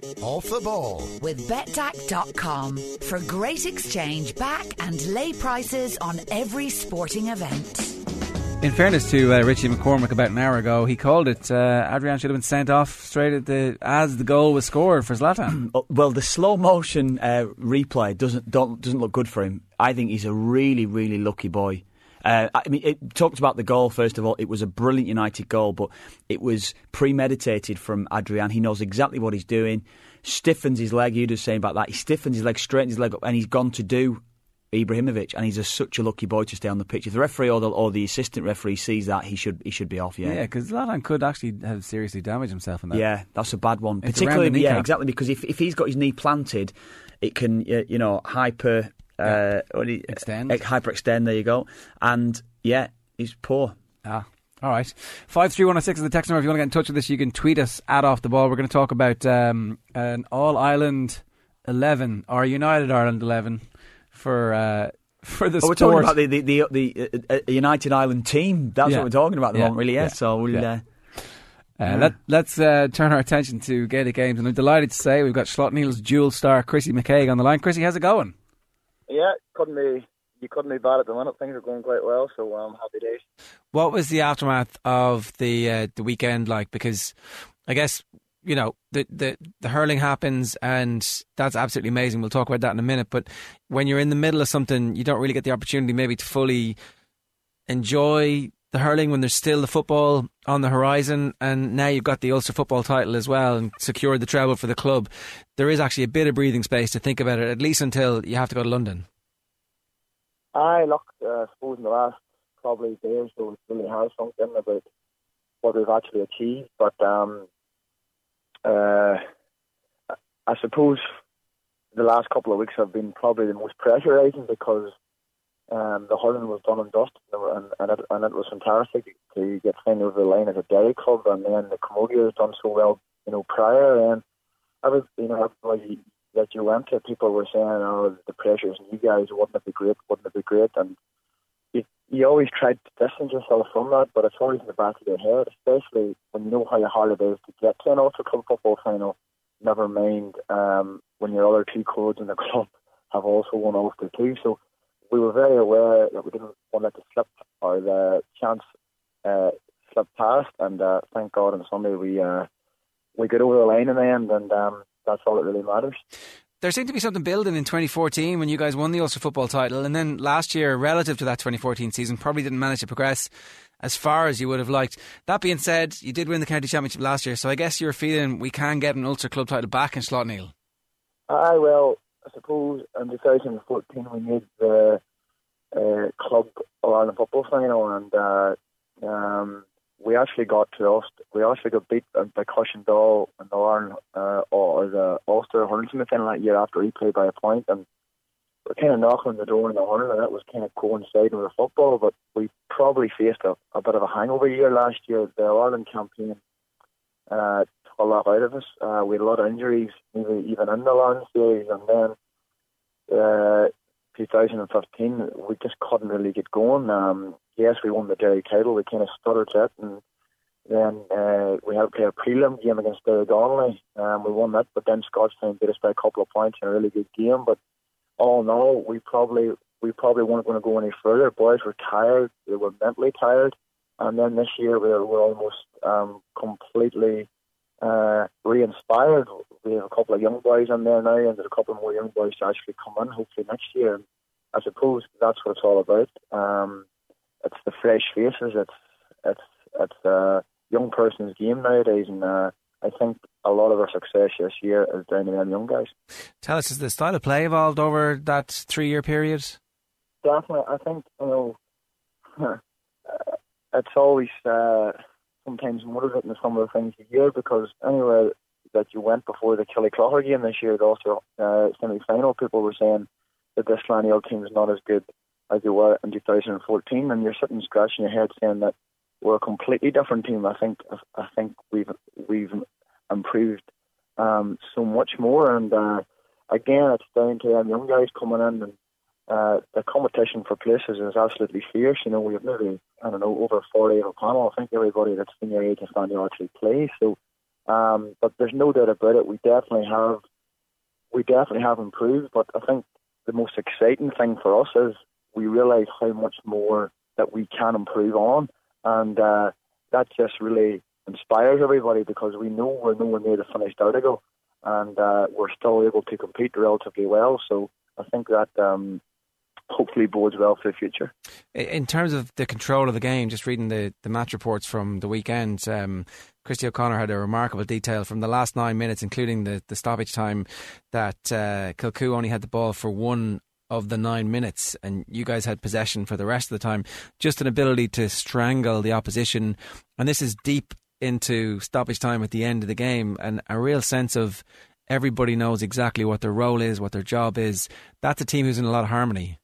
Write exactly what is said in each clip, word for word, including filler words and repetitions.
Off the Ball with betdac dot com for great exchange back and lay prices on every sporting event. In fairness to uh, Richie McCormick about an hour ago, he called it uh, Adrian should have been sent off straight at the as the goal was scored for Zlatan. Well, the slow motion uh, replay doesn't don't, doesn't look good for him. I think he's a really really lucky boy. Uh, I mean, it talked about the goal. First of all, it was a brilliant United goal, but it was premeditated from Adrian. He knows exactly what he's doing. Stiffens his leg. You just saying about that. He stiffens his leg, straightens his leg up, and he's gone to do Ibrahimovic, and he's a, such a lucky boy to stay on the pitch. If the referee or the, or the assistant referee sees that, he should he should be off. Yeah, yeah, because Zlatan could actually have seriously damaged himself in that. Yeah, that's a bad one. It's particularly, yeah, kneecap. exactly, because if if he's got his knee planted, it can uh, you know hyper uh, yeah. extend, hyperextend. There you go, and yeah, he's poor. Ah. All right. five three one oh six is the text number. If you want to get in touch with us, you can tweet us at Off the Ball. We're going to talk about um, an All-Ireland eleven, or United Ireland eleven for uh, for the oh, sport. We're talking about the, the, the, the uh, United Ireland team. That's yeah. what we're talking about at the yeah. moment, really, yeah. yeah. So we'll... Yeah. Uh, Uh, let, let's uh, turn our attention to Gaelic games, and I'm delighted to say we've got Slotneil's dual star Chrissy McCaig on the line. Chrissy, how's it going? Yeah, couldn't be you couldn't be bad at the minute. Things are going quite well, so um, happy days. What was the aftermath of the uh, the weekend like? Because I guess you know the, the the hurling happens, and that's absolutely amazing. We'll talk about that in a minute. But when you're in the middle of something, you don't really get the opportunity maybe to fully enjoy the hurling when there's still the football on the horizon, and now you've got the Ulster football title as well and secured the treble for the club. There is actually a bit of breathing space to think about it, at least until you have to go to London. I look, uh, I suppose in the last probably day or so, it really has sunk in about what we've actually achieved. But um, uh, I suppose the last couple of weeks have been probably the most pressurising because Um, the hurling was done and dusted, and, and, it, and it was fantastic to get signed over the line as a Derry club, and then the Camogie has done so well, you know, prior, and every, you know, everybody that you went to, people were saying, oh, the pressures on you guys, wouldn't it be great, wouldn't it be great, and you, you always try to distance yourself from that, but it's always in the back of your head, especially when you know how hard it is to get to an Ulster Club football final, never mind um, when your other two codes in the club have also won Ulster too, so we were very aware that we didn't want it to slip or the chance uh, slip past, and uh, thank God on Sunday we uh, we got over the line in the end, and um, that's all that really matters. There seemed to be something building in twenty fourteen when you guys won the Ulster football title, and then last year, relative to that twenty fourteen season, probably didn't manage to progress as far as you would have liked. That being said, you did win the county championship last year, so I guess you're feeling we can get an Ulster club title back in Slotneil. Aye, well, I suppose in twenty fourteen we made the uh, club All-Ireland football final, and uh, um, we actually got to Ulster. We actually got beat by Cushendall in the All-Ireland uh, or the Ulster hurling semi-final that year after he played by a point, and we're kind of knocking on the door in the hurling, and that was kind of coinciding with the football. But we probably faced a, a bit of a hangover year last year. The All-Ireland campaign uh, took a lot out of us. Uh, we had a lot of injuries, maybe even in the All-Ireland series, and then uh, twenty fifteen we just couldn't really get going. Um, yes, we won the Derry title. We kind of stuttered it, and then uh, we had to play a prelim game against Derry Donnelly. Um, we won that, but then Scotstown beat us by a couple of points in a really good game. But all in all, we probably we probably weren't going to go any further. Boys were tired; they were mentally tired. And then this year, we were, we're almost um, completely uh, re-inspired. We have a couple of young boys in there now, and there's a couple more young boys to actually come in, hopefully next year. And I suppose that's what it's all about. Um, it's the fresh faces. It's it's it's a young person's game nowadays, and uh, I think a lot of our success this year is down to them young guys. Tell us, has the style of play evolved over that three-year period? Definitely. I think, you know, uh, it's always uh, sometimes motivating to some of the things you hear, because anywhere that you went before the Killyclogher game this year, the Ulster uh, semi-final, people were saying that this Slotneil team is not as good as they were in two thousand fourteen, and you're sitting scratching your head saying that we're a completely different team. I think I think we've we've improved um, so much more, and uh, again, it's down to them young guys coming in, and uh, the competition for places is absolutely fierce. You know, we have maybe I don't know over forty of a panel. I think everybody that's senior age in Slotneil actually plays. So Um, but there's no doubt about it. We definitely have, we definitely have improved. But I think the most exciting thing for us is we realise how much more that we can improve on, and uh, that just really inspires everybody, because we know we're nowhere near the finished article, and uh, we're still able to compete relatively well. So I think that um, hopefully bodes well for the future. In terms of the control of the game, just reading the, the match reports from the weekend, um, Christy O'Connor had a remarkable detail from the last nine minutes, including the, the stoppage time, that uh, Kilcoo only had the ball for one of the nine minutes and you guys had possession for the rest of the time. Just an ability to strangle the opposition, and this is deep into stoppage time at the end of the game, and a real sense of everybody knows exactly what their role is, what their job is. That's a team who's in a lot of harmony.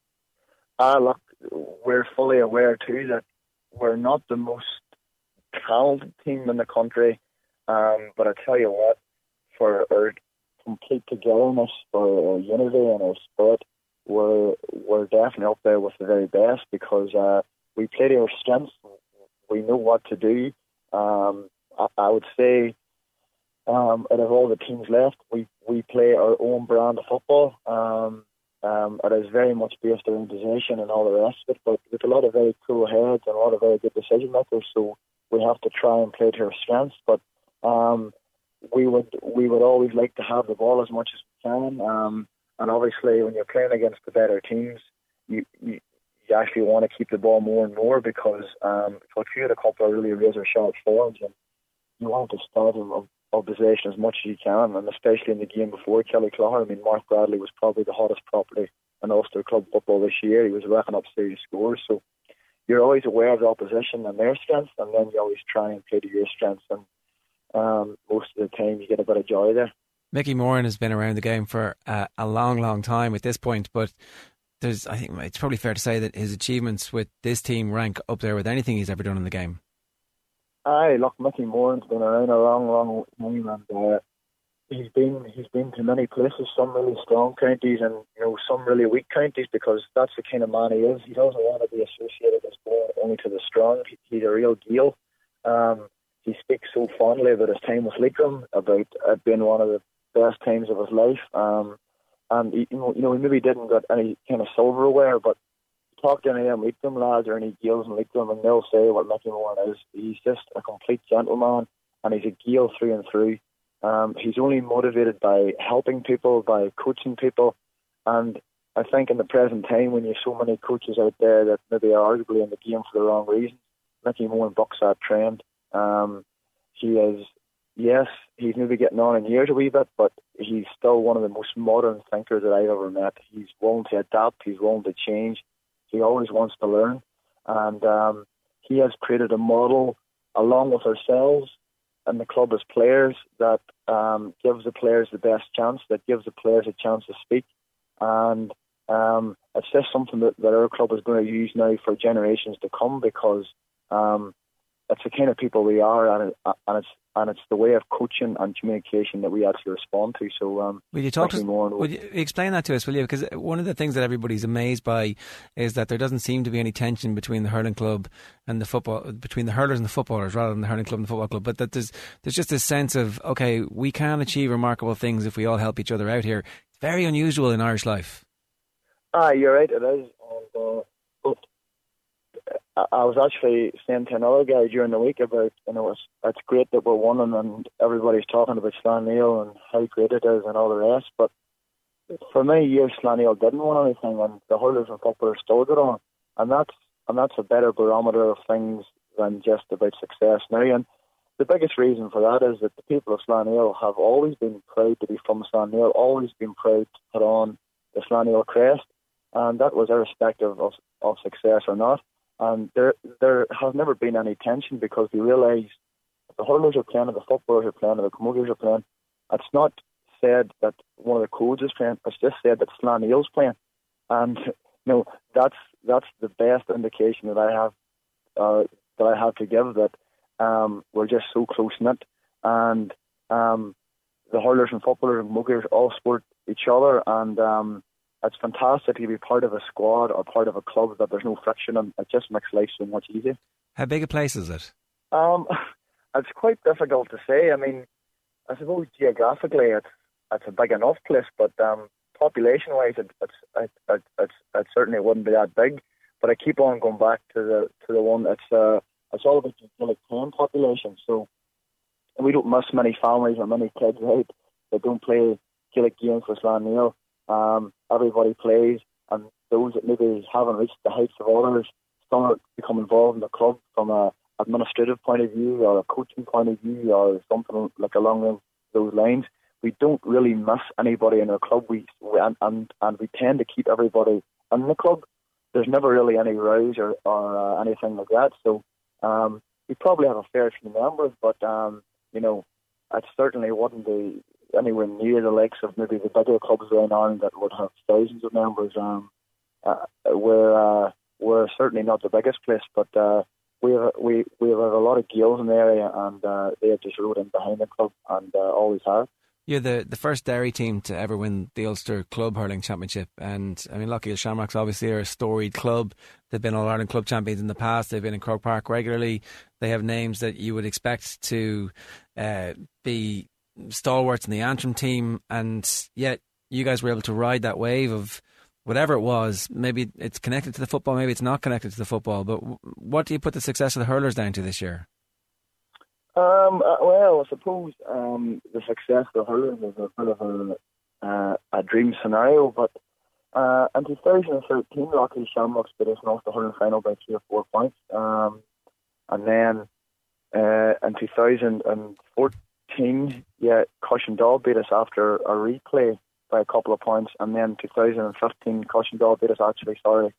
Uh, look, we're fully aware too that we're not the most talented team in the country, um, but I tell you what, for our complete togetherness, for our unity and our spirit, we're we're definitely up there with the very best, because uh, we play to our strengths. We know what to do. Um, I, I would say, um, out of all the teams left, we we play our own brand of football. Um, um, it is very much based around possession and all the rest of it, but with a lot of very cool heads and a lot of very good decision makers. So we have to try and play to our strengths. But um, we would we would always like to have the ball as much as we can. Um, And obviously, when you're playing against the better teams, you, you you actually want to keep the ball more and more, because um, for a few of the couple of really razor-sharp forwards, and you want to start them of, of possession as much as you can, and especially in the game before Kelly Clogher. I mean, Mark Bradley was probably the hottest property in Ulster club football this year. He was racking up serious scores. So you're always aware of the opposition and their strengths, and then you always try and play to your strengths. And um, most of the time, you get a bit of joy there. Mickey Moran has been around the game for uh, a long, long time at this point, but there's, I think it's probably fair to say that his achievements with this team rank up there with anything he's ever done in the game. Aye, look, Mickey Moran's been around a long, long time, and uh, he's been he's been to many places, some really strong counties and you know some really weak counties, because that's the kind of man he is. He doesn't want to be associated as going only to the strong. He, he's a real Gael. Um, he speaks so fondly about his time with Leitrim, about it being one of the best times of his life, um, and you know, you know, he maybe didn't get any kind of silverware, but talk to any of them Leitrim lads or any Gaels in Leitrim, and they'll say what Mickey Moran is. He's just a complete gentleman, and he's a Gael through and through. Um, he's only motivated by helping people, by coaching people, and I think in the present time, when you have so many coaches out there that maybe are arguably in the game for the wrong reasons, Mickey Moran bucks that trend. Um, he is. Yes, he's maybe getting on in years a wee bit, but he's still one of the most modern thinkers that I've ever met. He's willing to adapt, he's willing to change, he always wants to learn, and um, he has created a model along with ourselves and the club as players that um, gives the players the best chance, that gives the players a chance to speak, and um, it's just something that, that our club is going to use now for generations to come, because um, it's the kind of people we are, and, it, and it's and it's the way of coaching and communication that we actually respond to. So, um, will you talk to us, will you explain that to us, will you? Because one of the things that everybody's amazed by is that there doesn't seem to be any tension between the hurling club and the football, between the hurlers and the footballers, rather than the hurling club and the football club. But that there's there's just this sense of, okay, we can achieve remarkable things if we all help each other out here. It's very unusual in Irish life. Ah, you're right, it is. And, uh, but I was actually saying to another guy during the week about, you know, it's, it's great that we're winning and everybody's talking about Slanneil and how great it is and all the rest, but for many years Slanneil didn't win anything, and the hurlers and footballers still got on, and that's and that's a better barometer of things than just about success now. And the biggest reason for that is that the people of Slanneil have always been proud to be from Slanneil, always been proud to put on the Slanneil crest, and that was irrespective of, of success or not. And there there has never been any tension, because we realise the hurlers are playing, the footballers are playing, the camogies are playing. It's not said that one of the codes is playing, it's just said that Slanneil's playing. And you know, that's that's the best indication that I have uh, that I have to give, that um, we're just so close knit, and um, the hurlers and footballers and camogies all support each other, and um, it's fantastic to be part of a squad or part of a club that there's no friction, and it just makes life so much easier. How big a place is it? Um, it's quite difficult to say. I mean, I suppose geographically it's it's a big enough place, but um, population-wise, it, it's it, it, it, it certainly wouldn't be that big. But I keep on going back to the to the one that's uh, it's all about the Gaelic town population. So we don't miss many families or many kids out that don't play Gaelic games for Slanneil. Um, everybody plays, and those that maybe haven't reached the heights of others start to become involved in the club from a administrative point of view or a coaching point of view or something like along those lines. We don't really miss anybody in our club. We, we and, and and we tend to keep everybody in the club. There's never really any rows or, or uh, anything like that. So um, we probably have a fair few members, but um, you know, it certainly wouldn't be anywhere near the likes of maybe the bigger clubs around Ireland that would have thousands of members. Um, uh, we're uh, we're certainly not the biggest place, but uh, we have we we have a lot of Gaels in the area, and uh, they have just rode in behind the club and uh, always have. You're the, the first Derry team to ever win the Ulster Club Hurling Championship. And, I mean, Lochiel Shamrocks obviously are a storied club. They've been All-Ireland Club champions in the past. They've been in Croke Park regularly. They have names that you would expect to uh, be stalwarts in the Antrim team. And yet you guys were able to ride that wave of whatever it was. Maybe it's connected to the football, maybe it's not connected to the football. But what do you put the success of the hurlers down to this year? Um, uh, well, I suppose um, the success of the hurling was a bit of a, uh, a dream scenario, but uh, in two thousand thirteen, Lochiel Shamrocks beat us in the hurling final by three or four points, um, and then uh, in two thousand fourteen, yeah, Cushendall beat us after a replay by a couple of points, and then two thousand fifteen, Cushendall beat us actually, sorry,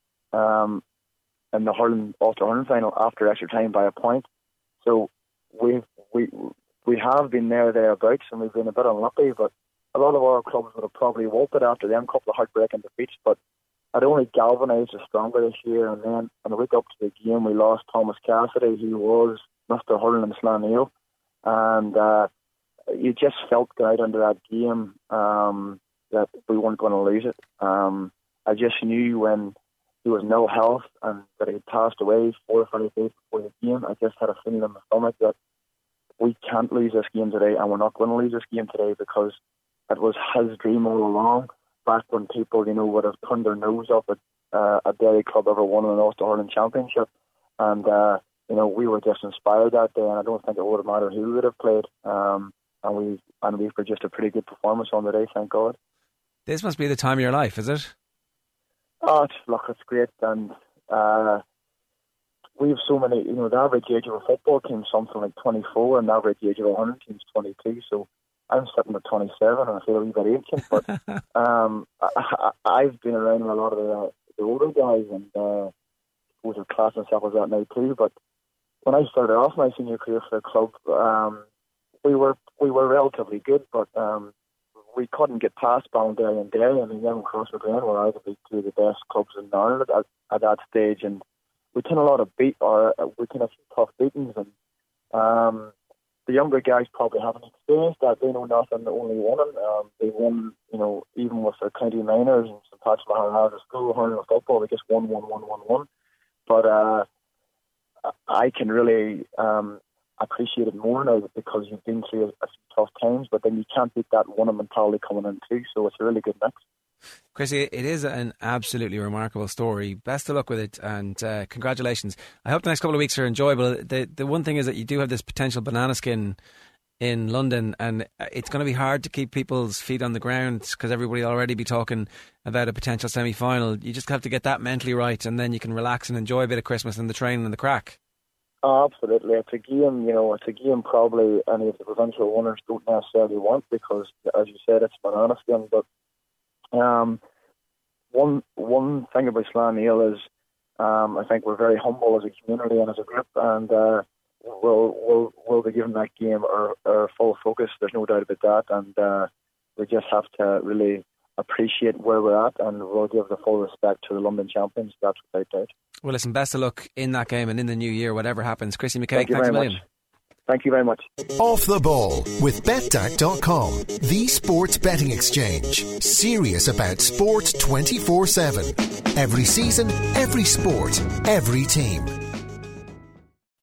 um, in the hurling Ulster hurling final after extra time by a point. So we we we have been there thereabouts, and we've been a bit unlucky, but a lot of our clubs would have probably wilted after them couple of heartbreaking defeats, but it only galvanised us stronger this year. And then on the week up to the game, we lost Thomas Cassidy, who was Mister Hurling in Slanneil, and uh, you just felt right under that game um, that we weren't going to lose it. Um, I just knew when he was no health and that he had passed away four or five days before the game, I just had a feeling in my stomach that we can't lose this game today, and we're not going to lose this game today, because it was his dream all along, back when people, you know, would have turned their nose up at uh, a Derry club ever won an Ulster Hurling Championship. And, uh, you know, we were just inspired that day, and I don't think it would have mattered who would have played. Um, and we and we were just a pretty good performance on the day, thank God. This must be the time of your life, is it? Oh, it's, look, it's great, and uh, we have so many, you know, the average age of a football team is something like twenty-four, and the average age of a hurling team is twenty-two, so I'm sitting at twenty-seven, and I feel a wee bit ancient, but um, I, I, I've been around with a lot of the, the older guys, and uh, I would have classed myself as that now too, but when I started off my senior career for the club, um, we were we were relatively good, but um, we couldn't get past Ballinderry and Derry. I mean, them and Cross McGrain were arguably two of the best clubs in Ireland at, at that stage, and we took a lot of beat, or we took a few tough beatings, and um, the younger guys probably haven't experienced that. They know nothing, only winning. Um, they won, you know, even with their county minors and Saint Patrick's Mahara as a school hurling of football, they just won, won, won, won, won. But uh, I can really um, appreciate it more now because you've been through a, a few tough times, but then you can't beat that winning mentality coming in too, so it's a really good mix. Chrissy, it is an absolutely remarkable story. Best of luck with it, and uh, congratulations. I hope the next couple of weeks are enjoyable. The the one thing is that you do have this potential banana skin in London, and it's going to be hard to keep people's feet on the ground because everybody will already be talking about a potential semi-final. You just have to get that mentally right, and then you can relax and enjoy a bit of Christmas and the training and the crack. Oh, absolutely. It's a game, you know, it's a game probably any of the provincial winners don't necessarily want because, as you said, it's banana skin, but Um, one one thing about Slanneil is um, I think we're very humble as a community and as a group, and uh, we'll, we'll, we'll be giving that game our, our full focus, there's no doubt about that, and uh, we just have to really appreciate where we're at, and we'll give the full respect to the London champions, that's without doubt. Well, listen, best of luck in that game and in the new year, whatever happens. Chrissy McKay, Thank thanks a million. Much. Thank you very much. Off the Ball with Bet Dac dot com, the sports betting exchange. Serious about sport twenty-four seven. Every season, every sport, every team.